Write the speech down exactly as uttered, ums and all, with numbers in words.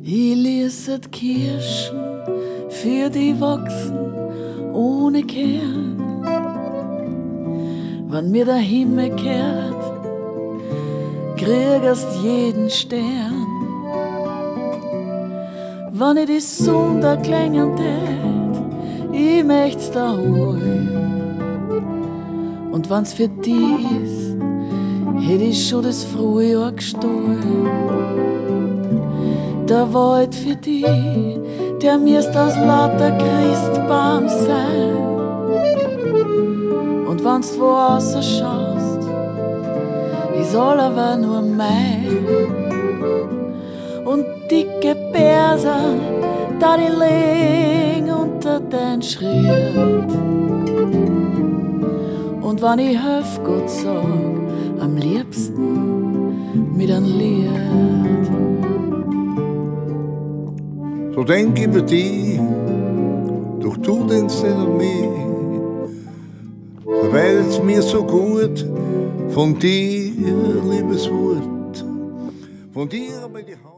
Ich lese Kirschen für die wachsen ohne Kern. Wenn mir der Himmel kehrt, kriegst jeden Stern. Wenn ich die Sonne da klängen tät, ich möcht's da holen. Und wenn's für die ist, hätt ich schon das Frühjahr gestohlen. Der Wald für die, der mirst aus lauter Christbaum sein. Und wenn's wo außer schaust, ist all aber nur mein. Und dicke Berser, da die liegen unter dein Schritt. Und wenn ich helf Gott sag, am liebsten mit ein Lied. So denk ich über dich, doch tu denkst nicht an mich. Dabei ist mir so gut von dir, liebes Wort, von dir aber die Hand.